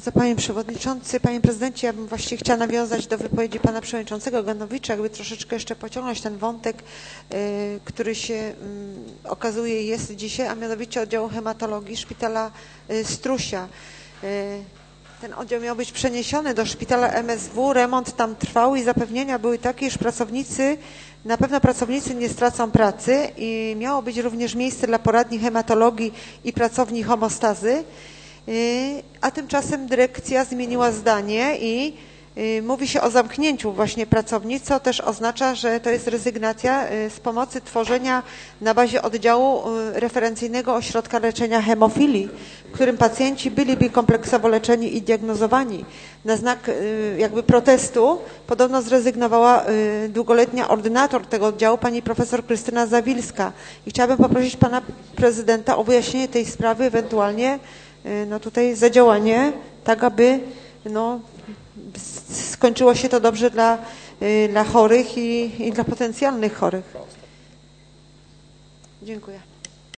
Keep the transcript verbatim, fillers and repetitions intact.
bardzo, panie przewodniczący. Panie prezydencie, ja bym właściwie chciała nawiązać do wypowiedzi pana przewodniczącego Ganowicza, jakby troszeczkę jeszcze pociągnąć ten wątek, y, który się y, okazuje jest dzisiaj, a mianowicie oddziału hematologii szpitala y, Strusia. Y, ten oddział miał być przeniesiony do szpitala M S W, remont tam trwał i zapewnienia były takie, iż pracownicy, na pewno pracownicy nie stracą pracy i miało być również miejsce dla poradni hematologii i pracowni homostazy. A tymczasem dyrekcja zmieniła zdanie i mówi się o zamknięciu właśnie pracowni, co też oznacza, że to jest rezygnacja z pomocy tworzenia na bazie oddziału referencyjnego ośrodka leczenia hemofilii, w którym pacjenci byliby kompleksowo leczeni i diagnozowani. Na znak jakby protestu podobno zrezygnowała długoletnia ordynator tego oddziału, pani profesor Krystyna Zawilska. I chciałabym poprosić pana prezydenta o wyjaśnienie tej sprawy, ewentualnie no tutaj zadziałanie, tak aby no, skończyło się to dobrze dla, dla chorych i, i dla potencjalnych chorych. Dziękuję.